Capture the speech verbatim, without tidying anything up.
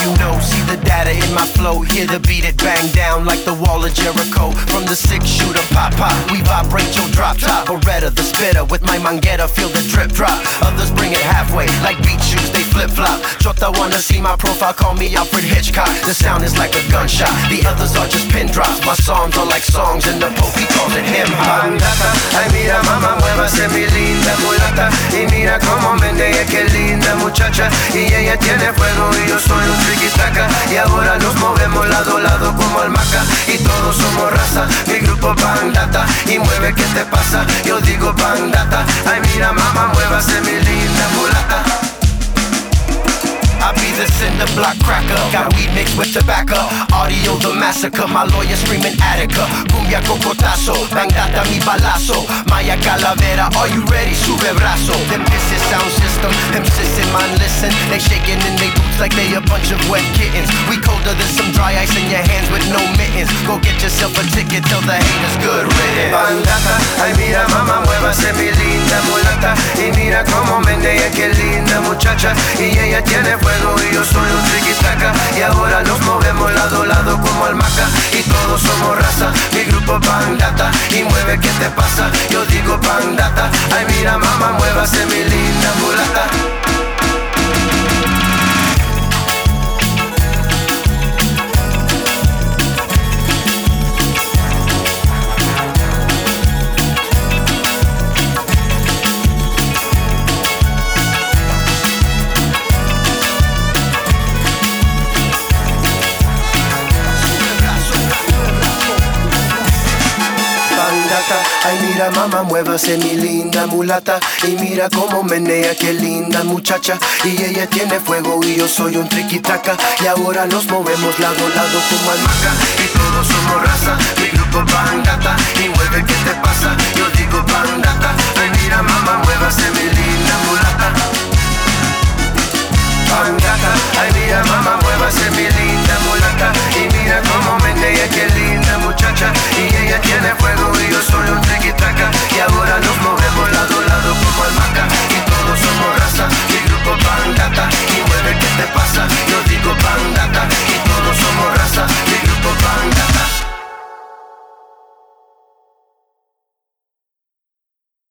you know, see the data in my flow. Hear the beat, it bang down like the wall of Jericho. From the six shooter, pop pop, we vibrate your drop top. Beretta, the spitter, with my manguera, feel the drip drop. Others bring it halfway, like beat shoes, they flip flop. Chota wanna see my profile, call me Alfred Hitchcock. The sound is like a gunshot, the others are just pin drops. My songs are like songs, and the Pope he calls it him hop. Ay mira mamá, muévase mi linda mulata. Y mira como menea, qué linda muchacha. Y ella tiene fuego y yo soy un triquitaca. Y ahora nos movemos lado a lado como almaca. Y todos somos raza, mi grupo Bandata. Y mueve, ¿qué te pasa? Yo digo Bandata. Ay mira mamá, muévase mi linda mulata. I be the cinder block cracker. Got weed mixed with tobacco. Audio the massacre. My lawyer screaming Attica. Cumbia cocotazo. Bandata mi balazo. Maya Calavera. Are you ready? Sube brazo. Them this is sound system. Them sissing man listen. They shaking in they boots like they a bunch of wet kittens. We colder than some dry ice in your hands with no mittens. Go get yourself a ticket. Tell the haters good riddance. Bandata. Ay mira mamá, muévase mi linda mulata. Y mira como menea, qué linda muchacha. Y ella tiene fuego y yo soy un triquitaca. Y ahora nos movemos lado a lado como almaca. Y todos somos raza, mi grupo Bandata. Y mueve, ¿qué te pasa? Yo digo Bandata. Ay mira mamá, muévase mi linda mulata. Ay mira mamá, muévase mi linda mulata. Y mira como menea, qué linda muchacha. Y ella tiene fuego y yo soy un triquitaca. Y ahora nos movemos lado a lado como almaca. Y todos somos raza, mi grupo Bandata. Y mueve, ¿qué te pasa?